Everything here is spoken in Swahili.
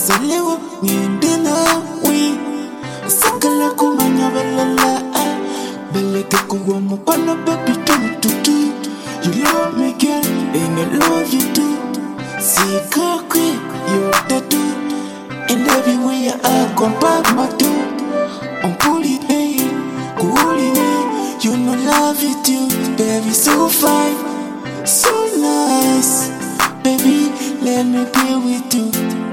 Saliwa ngindina we sakala kumanya balala beleke kuwa mupana baby tu. You love me girl and I love you too. See kakwe you're the dude, and everywhere I come back my dude. I'm pulling hey, cooling hey. You know love it you, baby so fine, so nice. Baby let me be with you.